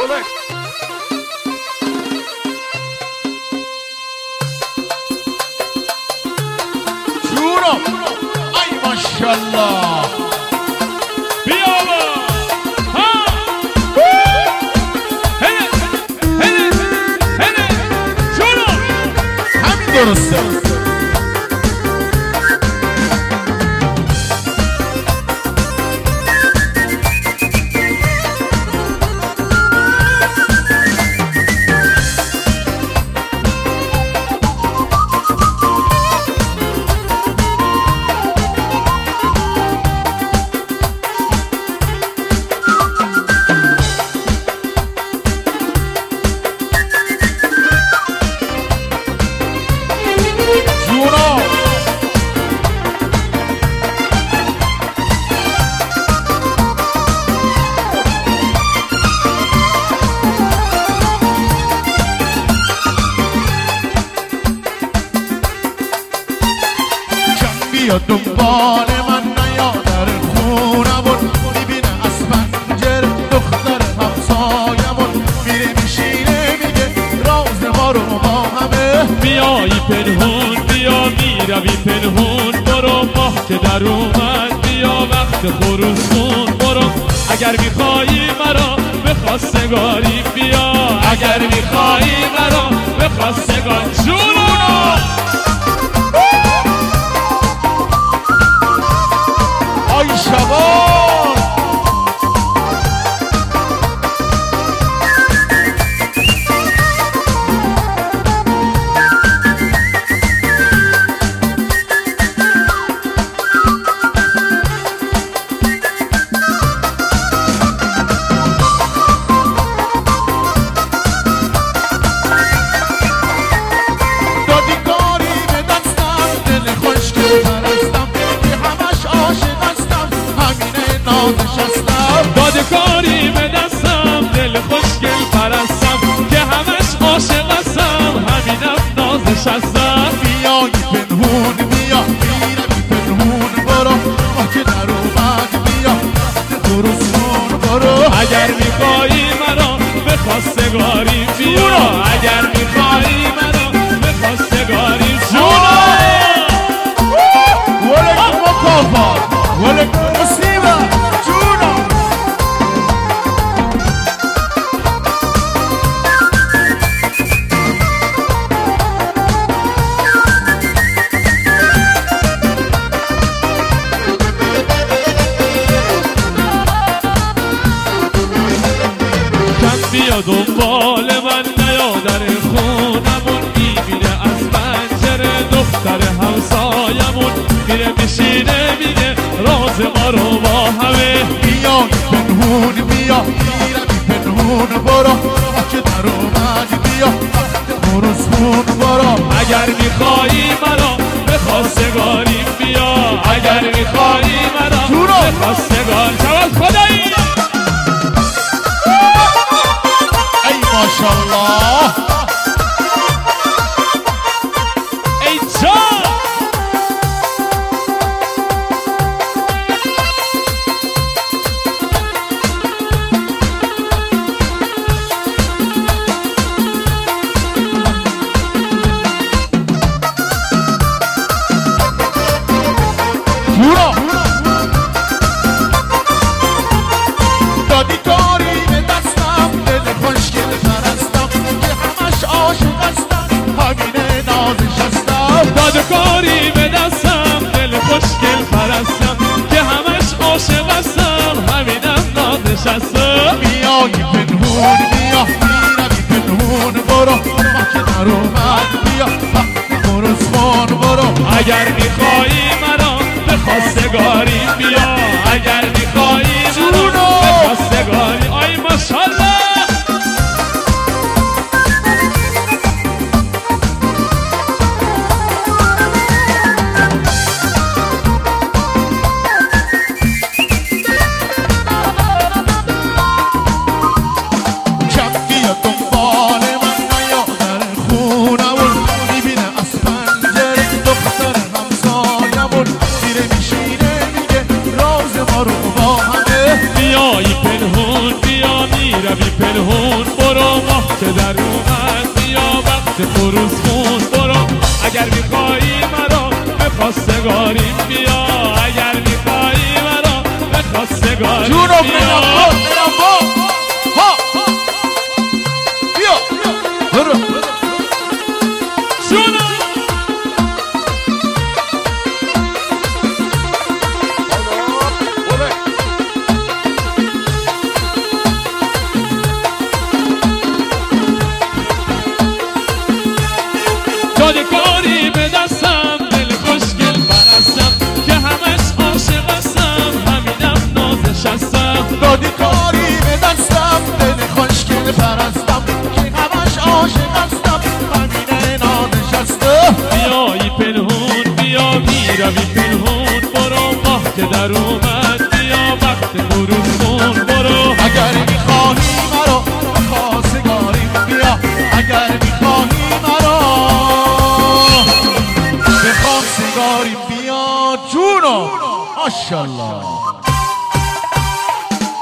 جونم ای ماشالله بیا ها هنه هنه هنه جونم همین درسته بیا دنبال من نیا در خونمون میبینه از پنجره دختر همسایمون میره میشینه میگه راز ما رو با همه بیایی پنهون بیا میروی پنهون برو ماه که در اومد بیا وقت خروسون برو اگر میخوایی مرا به خواستگاری بیا اگر میخوایی مرا به خواستگاری جونو آی شبان دادی کاری به دستم دل خوشگل پرستم که همش عاشق همینه نازش هستم داده کاری به دستم دل خوشگل پرستم که همش عاشق هستم همینم نازش هستم بیای پنهون بیا میروی پنهون برو ما که در اومد بیا خروسون برو اگر میخوایی مرا به خواستگاری بیا اگر میخوایی مرا به خواستگاری جونو ولک مکافات ولک مصیبه جونو کم بیا دنبال من نیا در خونمون میبینه از پنجره دختر همسایمون میره میشینه میگه راز ما رو با همه بیای پنهون بیا میروی پنهون برو ما که در اومد بیا خروسون برو اگر میخوایی مرا به خواستگاری بیا اگر میخوایی مرا به خواستگاری شود خدایی ای ماشالله ای جان جونو دادی کاری به دستم دل خوشگل پرستم که همش عاشق هستم همینه نازش هستم داده کاری به دستم دل خوشگل پرستم که همش عاشق هستم همینم نازشستم بیای پنهون بیا میروی پنهون برو ما که در اومد بیا خروسون برو اگر میخوایی مرا به خواستگاری بیا اگر میخوایی مرا به خواستگاری آی ماشالله کم بیا دنبال من نیا در خونمون میبینه از پنجره دختر همسایمون میره میشینه میگه پنهون برو ماه که در اومد بیا وقت خروس خون برو اگر میخوایی مرا به خواستگاریم بیا اگر میخوایی مرا به خواستگاریم جونم بیا برم ها بیا برو جونم یادگاری به دستم دل خوشگل پرستم که همش عاشق هستم همینم نازش هستم یادگاری به دستم دل خوشگل پرستم که همش عاشق هستم همینه نانشستم بیایی پنهون بیا میروی پنهون برو ماه که در اومد بیا وقت خروس خون برو اگر میخواهی مرا به خواستگاریم بیا اگر میخواهی مرا به خواستگاریم بیا جونم ماشاءالله